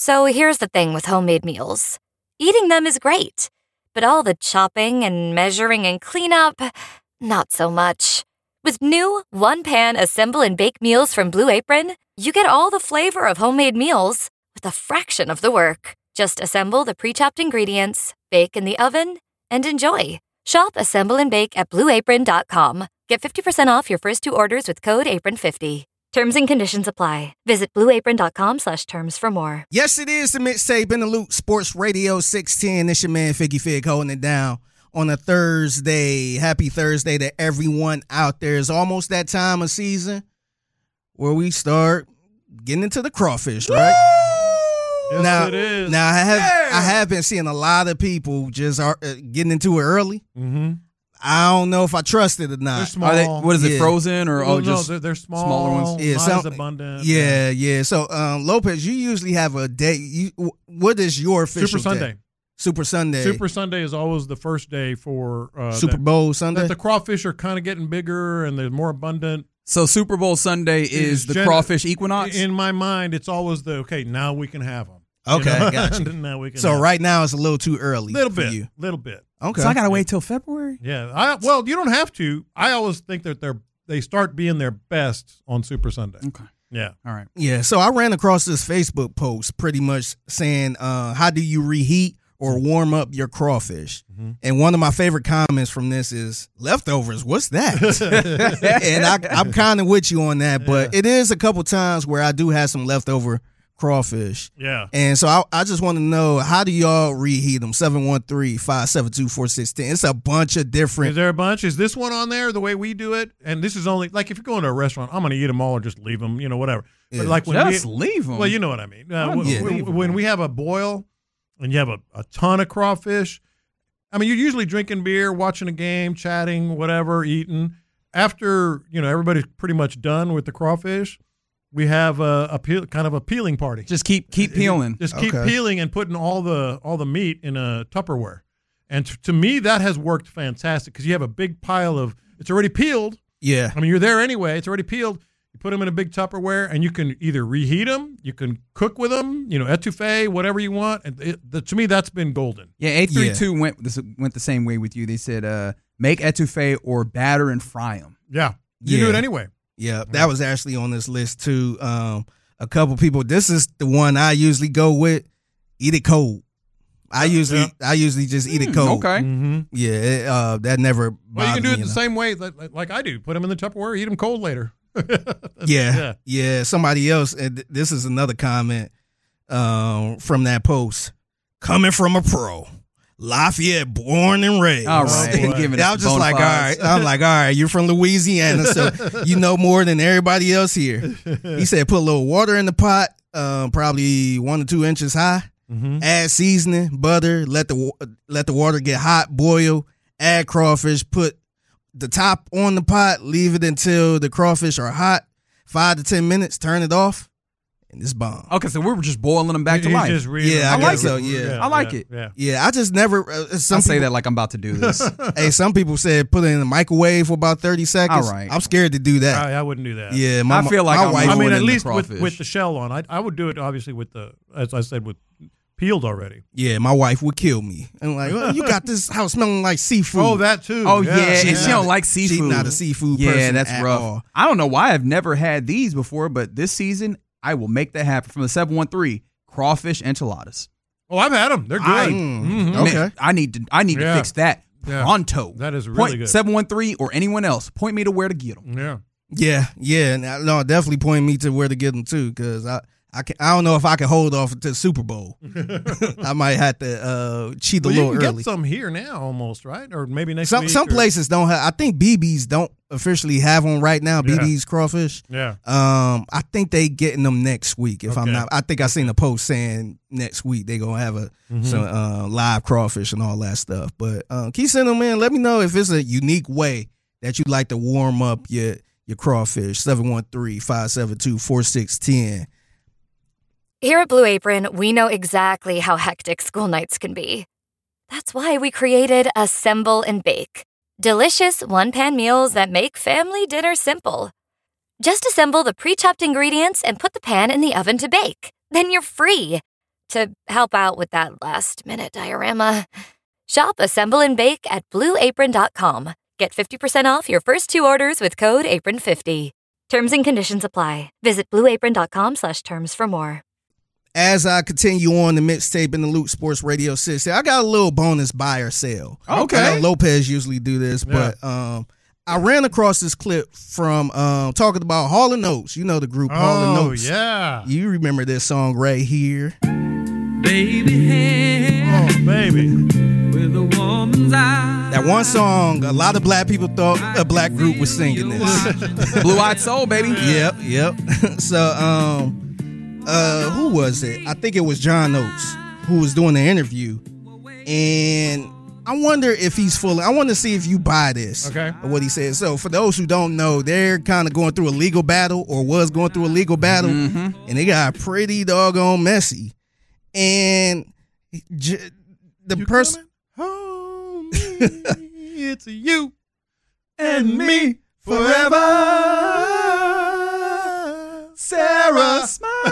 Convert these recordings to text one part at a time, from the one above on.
So here's the thing with homemade meals. Eating them is great, but all the chopping and measuring and cleanup, not so much. With new one-pan assemble and bake meals from Blue Apron, you get all the flavor of homemade meals with a fraction of the work. Just assemble the pre-chopped ingredients, bake in the oven, and enjoy. Shop Assemble and Bake at BlueApron.com. Get 50% off your first 2 orders with code APRON50. Terms and conditions apply. Visit BlueApron.com/terms for more. Yes, it is the Mixtape in the Loop Sports Radio 610. It's your man Figgy Fig holding it down on a Thursday. Happy Thursday to everyone out there. It's almost that time of season where we start getting into the crawfish, right? Yes, it is. Now I have been seeing a lot of people just getting into it early. Mm-hmm. I don't know if I trust it or not. They're small. What is it, frozen or just they're small, smaller ones? Yeah, not as abundant. Yeah. So Lopez, you usually have a day. What is your official Super Sunday. day? Super Sunday. Super Sunday is always the first day for Super Bowl Sunday. That the crawfish are kind of getting bigger and they're more abundant. So Super Bowl Sunday is the crawfish equinox? In my mind, it's always now we can have them. Okay, gotcha. Now we can. So right now it's a little too early. Little for bit. you. Little bit. Okay. So I gotta wait till February? Yeah. Well, you don't have to. I always think that they start being their best on Super Sunday. Okay. Yeah. All right. Yeah. So I ran across this Facebook post pretty much saying, how do you reheat or warm up your crawfish? Mm-hmm. And one of my favorite comments from this is, leftovers, what's that? And I'm kind of with you on that, but it is a couple times where I do have some leftover crawfish. Yeah. And so I just want to know, how do y'all reheat them? 713-572-4610. It's a bunch of different. Is there a bunch? Is this one on there the way we do it? And this is only, like, if you're going to a restaurant, I'm going to eat them all or just leave them, whatever. Yeah. But like when just leave them? Well, you know what I mean. Leave 'em. When we have a boil and you have a ton of crawfish, I mean, you're usually drinking beer, watching a game, chatting, whatever, eating. After, everybody's pretty much done with the crawfish, we have a kind of a peeling party. Just keep peeling. Just keep peeling and putting all the meat in a Tupperware. And to me, that has worked fantastic because you have a big pile of, it's already peeled. Yeah. I mean, you're there anyway. It's already peeled. You put them in a big Tupperware, and you can either reheat them, you can cook with them, etouffee, whatever you want. And to me, that's been golden. Yeah, 832 went the same way with you. They said make etouffee or batter and fry them. Yeah. You do it anyway. Yeah, that was actually on this list too. A couple people. This is the one I usually go with. Eat it cold. I usually just eat it cold. Okay. Mm-hmm. Yeah, that never. Well, you can do it the same way like I do. Put them in the Tupperware, eat them cold later. Yeah. Somebody else. And this is another comment from that post coming from a pro. Lafayette, born and raised. All right. I was just like, all right. I'm like, all right, you're from Louisiana, so you know more than everybody else here. He said, put a little water in the pot, probably 1 to 2 inches high. Mm-hmm. Add seasoning, butter. Let the water get hot, boil. Add crawfish. Put the top on the pot. Leave it until the crawfish are hot. 5 to 10 minutes. Turn it off. And it's bomb. Okay, so we were just boiling them back to life. I like it. Yeah, I like it. Yeah, I just never. Say that like I'm about to do this. Hey, some people said put it in the microwave for about 30 seconds. All right. I'm scared to do that. I wouldn't do that. Yeah, I feel like my wife. I mean, at in the least crawfish. with the shell on. I would do it obviously with as I said, with peeled already. Yeah, my wife would kill me. I'm like, well, you got this house smelling like seafood. Oh, that too. Oh yeah, and she don't like seafood. She's not a seafood yeah, person. that's at rough. all. I don't know why I've never had these before, but this season I will make that happen. From the 713 crawfish enchiladas. Oh, I've had them. They're good. Okay. Man, I need to fix that pronto. That is really good. 713 or anyone else, point me to where to get them. Yeah. No, definitely point me to where to get them too, because I don't know if I can hold off until Super Bowl. I might have to cheat a little you can early. get some here now, almost, right? Or maybe next week. Some places don't have. I think BB's don't officially have them right now. BB's crawfish. Yeah. I think they getting them next week. If I'm not, I think I seen a post saying next week they gonna have some live crawfish and all that stuff. But keep sending them in. Let me know if it's a unique way that you like to warm up your crawfish. 713-572-4610. Here at Blue Apron, we know exactly how hectic school nights can be. That's why we created Assemble and Bake. Delicious one-pan meals that make family dinner simple. Just assemble the pre-chopped ingredients and put the pan in the oven to bake. Then you're free. to help out with that last-minute diorama. Shop Assemble and Bake at BlueApron.com. Get 50% off your first 2 orders with code APRON50. Terms and conditions apply. Visit BlueApron.com/terms for more. As I continue on the mixtape in the Luke Sports Radio system, I got a little bonus buy or sell. Okay. I know Lopez usually do this, but I ran across this clip from talking about Hall & Oates. You know the group Hall & Oates. Oh, yeah. You remember this song right here. Baby hair. Oh, baby. With a woman's eye. That one song, a lot of black people thought a black group was singing this. Blue-Eyed Soul, baby. Yep. So, who was it? I think it was John Oates who was doing the interview. And I wonder if he's I want to see if you buy this. Okay. What he said. So for those who don't know, they're kind of going through a legal battle or was going through a legal battle. And they got pretty doggone messy. And the person. Home, it's you and me forever. Sarah.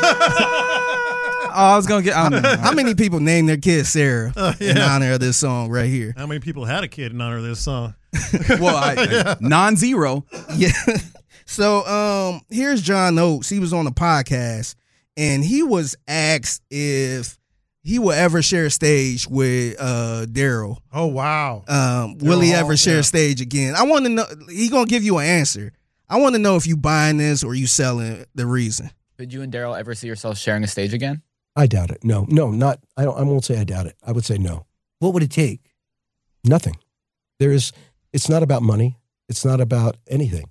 I was going to get. I don't know. How many people name their kid Sarah in honor of this song right here? How many people had a kid in honor of this song? Well, non-zero. Yeah. So here's John Oates. He was on a podcast and he was asked if he will ever share a stage with Daryl. Oh, wow. Will he ever share a stage again? I want to know. He gonna give you an answer. I want to know if you buying this or you selling the reason. Did you and Daryl ever see yourselves sharing a stage again? I doubt it. No, not. I won't say I doubt it. I would say no. What would it take? Nothing. It's not about money. It's not about anything.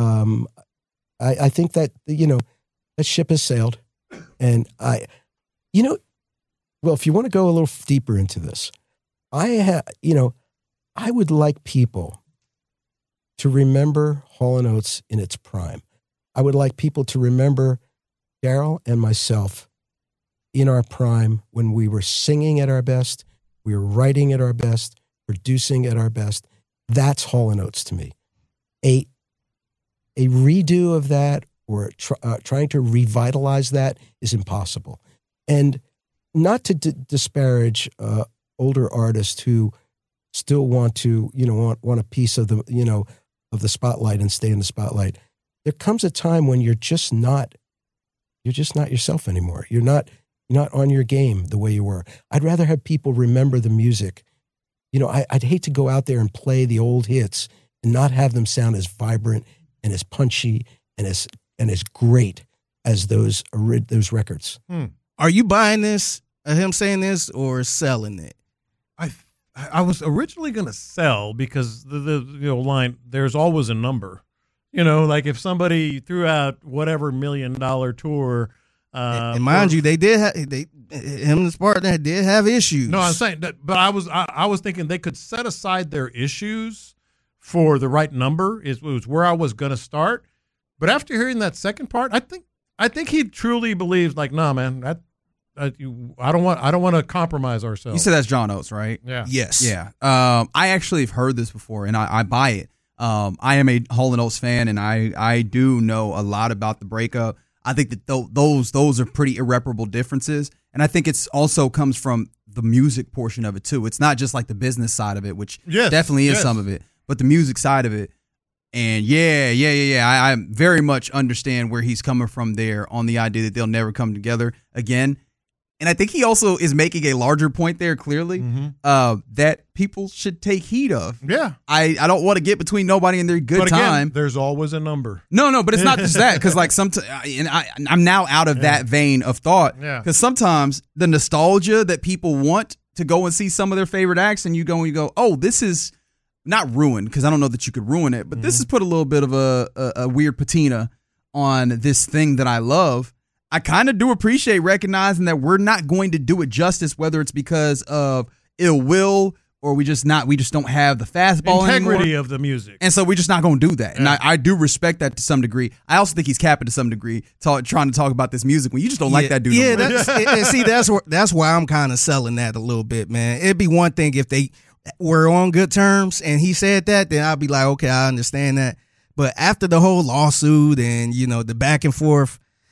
I think that that ship has sailed, and well, if you want to go a little deeper into this, I would like people to remember Hall & Oates in its prime. I would like people to remember Daryl and myself in our prime when we were singing at our best, we were writing at our best, producing at our best. That's Hall & Oates to me. A redo of that or trying to revitalize that is impossible. And not to disparage older artists who still want to, want a piece of the, of the spotlight and stay in the spotlight. There comes a time when you're just not yourself anymore. You're not on your game the way you were. I'd rather have people remember the music. I'd hate to go out there and play the old hits and not have them sound as vibrant and as punchy and as great as those records. Are you buying this, him saying this, or selling it? I was originally going to sell because the line, there's always a number. Like if somebody threw out whatever $1 million tour. And mind you, they did him and his partner did have issues. No, I'm saying that, but I was thinking they could set aside their issues for the right number. It was where I was going to start. But after hearing that second part, I think he truly believes like, nah, man, I don't want to compromise ourselves. You said that's John Oates, right? Yeah. Yes. Yeah. I actually have heard this before, and I buy it. I am a Hall & Oates fan, and I do know a lot about the breakup. I think that those are pretty irreparable differences, and I think it's also comes from the music portion of it too. It's not just like the business side of it, which definitely is some of it, but the music side of it. And I very much understand where he's coming from there on the idea that they'll never come together again. And I think he also is making a larger point there, clearly, that people should take heed of. Yeah. I don't want to get between nobody and their good time. There's always a number. No, but it's not just that. Because like I'm now out of that vein of thought. Yeah. Because sometimes the nostalgia that people want to go and see some of their favorite acts, and you go, oh, this is not ruined, because I don't know that you could ruin it, but this has put a little bit of a weird patina on this thing that I love. I kind of do appreciate recognizing that we're not going to do it justice, whether it's because of ill will or we just don't have the fastball integrity anymore. Of the music. And so we're just not going to do that. And I do respect that to some degree. I also think he's capping to some degree, trying to talk about this music when you just don't like that dude. Yeah, no that's why I'm kind of selling that a little bit, man. It'd be one thing if they were on good terms and he said that, then I'd be like, okay, I understand that. But after the whole lawsuit and, the back and forth,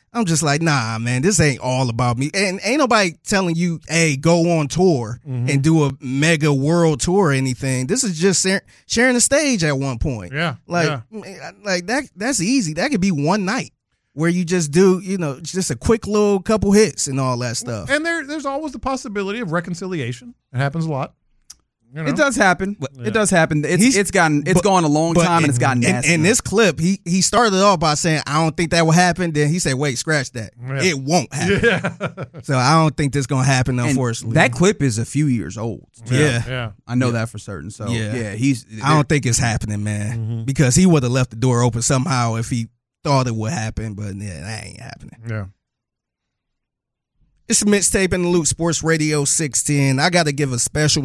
I'm just like, nah, man, this ain't all about me. And ain't nobody telling you, hey, go on tour and do a mega world tour or anything. This is just sharing the stage at one point. Yeah. Like that's easy. That could be one night where you just do, just a quick little couple hits and all that stuff. And there's always the possibility of reconciliation. It happens a lot. It does happen. It does happen. It's gone a long time and it's gotten nasty. In this clip, he started off by saying, I don't think that will happen. Then he said, wait, scratch that. Yeah. It won't happen. Yeah. So I don't think this is going to happen, unfortunately. And that clip is a few years old. Yeah. I know that for certain. So I don't think it's happening, man. Because he would have left the door open somehow if he thought it would happen, but that ain't happening. Yeah. It's a mixtape in the loop, Sports Radio 610. I got to give a special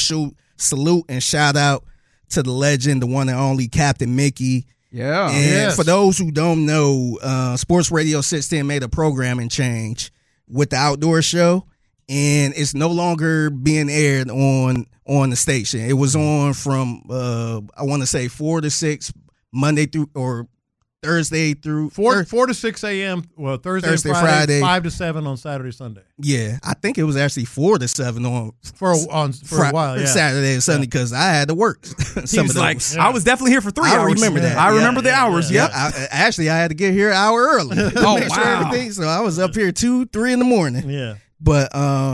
salute and shout out to the legend, the one and only Captain Mickey. Yeah. And for those who don't know, Sports Radio 610 made a programming change with the outdoor show, and it's no longer being aired on the station. It was on from, I want to say 4 to 6, Monday through, or Thursday through 4 to 6 a.m. Well, Thursday, Friday, 5 to 7 on Saturday, Sunday. Yeah, I think it was actually 4 to 7 for a while. Yeah, Saturday and Sunday because I had to work. Some of like, I was definitely here for 3 hours. I remember that. I remember the hours. Yep. I had to get here an hour early. Wow! So I was up here 2, 3 in the morning. Yeah. But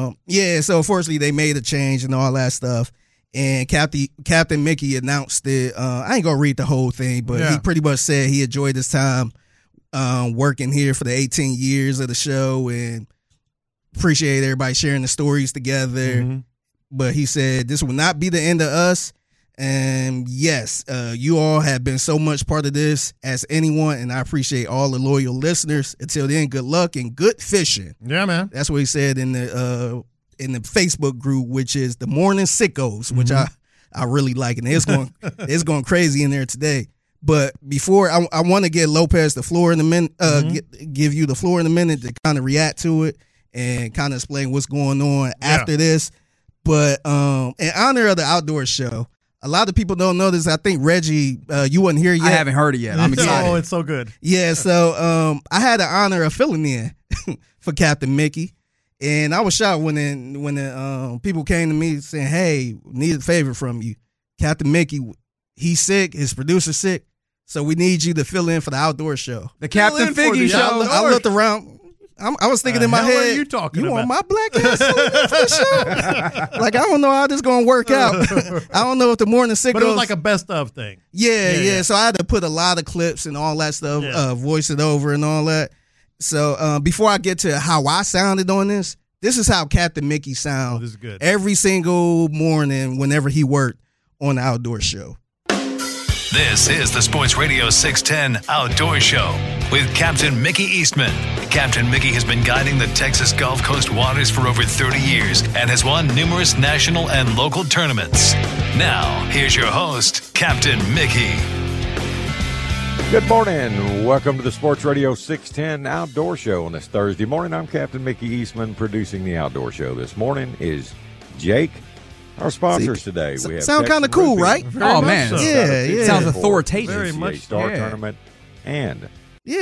so unfortunately they made a change and all that stuff. And Captain Mickey announced it. I ain't gonna read the whole thing, but he pretty much said he enjoyed his time working here for the 18 years of the show and appreciate everybody sharing the stories together. But he said this will not be the end of us. And yes, you all have been so much part of this as anyone, and I appreciate all the loyal listeners. Until then, good luck and good fishing. Yeah, man. That's what he said in the Facebook group, which is the Morning Sickos, which I really like, and it's going crazy in there today. But before I want to get Lopez the floor in a minute, give you the floor in a minute to kind of react to it and kind of explain what's going on after this. But in honor of the outdoor show, a lot of people don't know this. I think Reggie, you wasn't here yet. I haven't heard it yet. I'm excited. Oh, it's so good. Yeah, so I had the honor of filling in for Captain Mickey. And I was shocked when the people came to me saying, hey, need a favor from you. Captain Mickey, he's sick. His producer's sick. So we need you to fill in for the outdoor show. The Captain Figgy show. I looked around. I was thinking in my head, what are you talking about? Want my black ass for the show? Like, I don't know how this is going to work out. I don't know if the Morning Sickos. But it was like a best of thing. Yeah. So I had to put a lot of clips and all that stuff, voice it over and all that. So before I get to how I sounded on this is how Captain Mickey sounds. Oh, this is good. Every single morning whenever he worked on the outdoor show. This is the Sports Radio 610 Outdoor Show with Captain Mickey Eastman. Captain Mickey has been guiding the Texas Gulf Coast waters for over 30 years and has won numerous national and local tournaments. Now, here's your host, Captain Mickey. Good morning. Welcome to the Sports Radio 610 Outdoor Show on this Thursday morning. I'm Captain Mickey Eastman producing the Outdoor Show. This morning is Jake. Our sponsors today. We have sound kind of cool, right? Oh, man. So. Yeah. Sounds authoritative. Very much Star Tournament and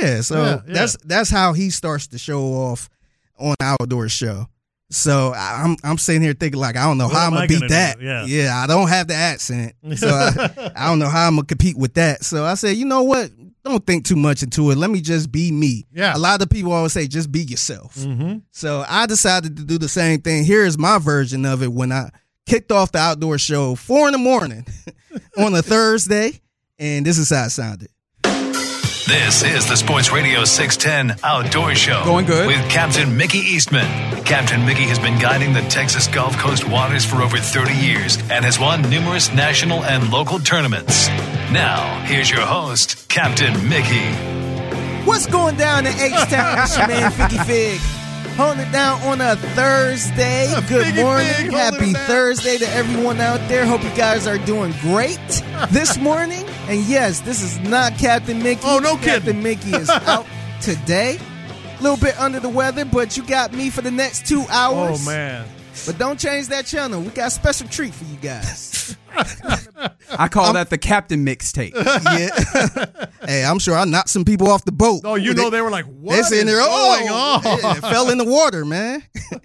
that's how he starts to show off on the outdoor show. So I'm sitting here thinking like I don't know how I'm gonna beat that. Yeah, I don't have the accent, so I don't know how I'm gonna compete with that. So I said, you know what? Don't think too much into it. Let me just be me. Yeah. A lot of people always say just be yourself. So I decided to do the same thing. Here is my version of it when I kicked off the outdoor show 4 a.m. on a Thursday, and this is how it sounded. This is the Sports Radio 610 Outdoor Show. Going good. With Captain Mickey Eastman. Captain Mickey has been guiding the Texas Gulf Coast waters for over 30 years and has won numerous national and local tournaments. Now, here's your host, Captain Mickey. What's going down in H-Town? It's your man, Figgy Fig. Holding it down on a Thursday. Good morning. Happy Thursday to everyone out there. Hope you guys are doing great this morning. And yes, this is not Captain Mickey. Oh, no kidding. Captain Mickey is out today. A little bit under the weather, but you got me for the next 2 hours. Oh, man. But don't change that channel. We got a special treat for you guys. I call that the Captain mixtape. Yeah. Hey, I'm sure I knocked some people off the boat. Oh, they were like, what They're is sitting there, going on? It fell in the water, man.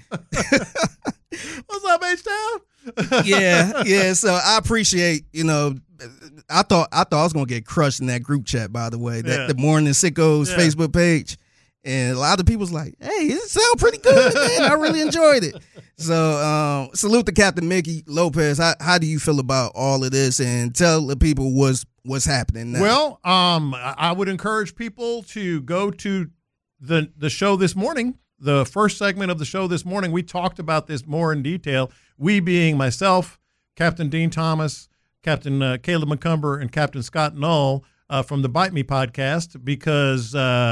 What's up, H-Town? Yeah. So I appreciate, I thought I was gonna get crushed in that group chat, by the way. The Morning Sickos Facebook page. And a lot of people's like, hey, it sounds pretty good, man. I really enjoyed it. So salute to Captain Mickey Lopez. How do you feel about all of this? And tell the people what's happening now. Well, I would encourage people to go to the show this morning. The first segment of the show this morning, we talked about this more in detail. We being myself, Captain Dean Thomas, Captain Caleb McCumber, and Captain Scott Null from the Bite Me podcast, because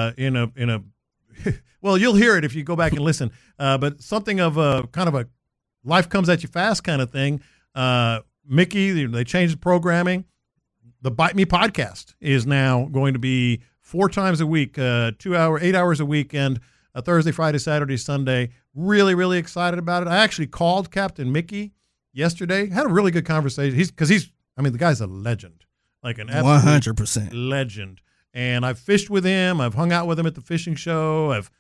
well, you'll hear it if you go back and listen. But something of a kind of a life comes at you fast kind of thing. Mickey, they changed the programming. The Bite Me podcast is now going to be 4 times a week, 8 hours a week, and Thursday, Friday, Saturday, Sunday. Really, really excited about it. I actually called Captain Mickey yesterday. Had a really good conversation. The guy's a legend, like an absolute 100% legend. And I've fished with him. I've hung out with him at the fishing show. I've,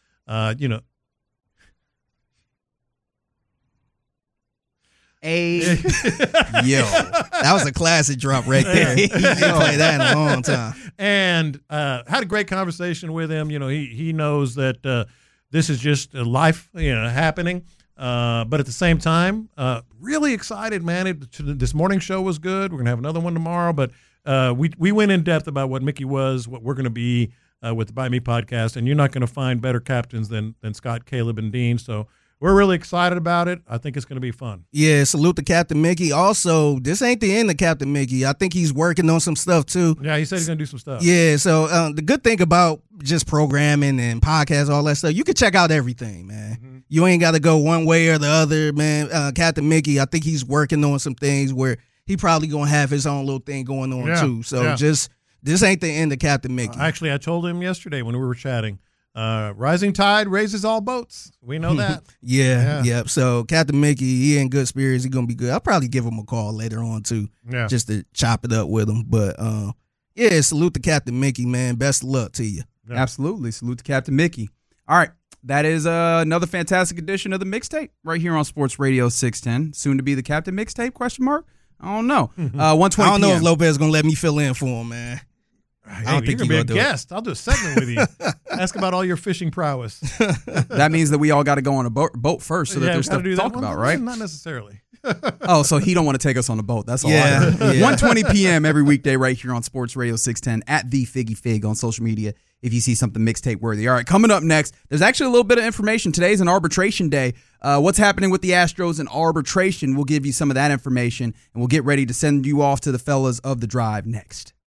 Yo, that was a classic drop right there. He didn't play that in a long time. And had a great conversation with him. He knows that this is just life, happening. But at the same time, really excited, man. This morning show was good. We're going to have another one tomorrow. But we went in depth about what Mickey was, what we're going to be with the By Me podcast. And you're not going to find better captains than Scott, Caleb, and Dean. So we're really excited about it. I think it's going to be fun. Yeah, salute to Captain Mickey. Also, this ain't the end of Captain Mickey. I think he's working on some stuff, too. Yeah, he said he's going to do some stuff. Yeah, so the good thing about just programming and podcasts, all that stuff, you can check out everything, man. Mm-hmm. You ain't got to go one way or the other, man. Captain Mickey, I think he's working on some things where he probably going to have his own little thing going on, too. So this ain't the end of Captain Mickey. Actually, I told him yesterday when we were chatting, rising tide raises all boats. We know that. Yep. So Captain Mickey, he in good spirits. He gonna be good. I'll probably give him a call later on too, just to chop it up with him. But salute to Captain Mickey, man. Best of luck to you. Yeah. Absolutely, salute to Captain Mickey. All right, that is another fantastic edition of the mixtape right here on Sports Radio 610. Soon to be the Captain Mixtape? ? I don't know. 1:20. I don't know if Lopez is gonna let me fill in for him, man. I don't think you're going to be a guest. I'll do a segment with you. Ask about all your fishing prowess. That means that we all got to go on a boat first so that there's stuff to talk about, right? Not necessarily. Oh, so he don't want to take us on a boat. That's all I heard. 1:20 p.m. every weekday right here on Sports Radio 610 at the Figgy Fig on social media if you see something mixtape worthy. All right, coming up next, there's actually a little bit of information. Today's an arbitration day. What's happening with the Astros in arbitration? We'll give you some of that information, and we'll get ready to send you off to the fellas of the drive next.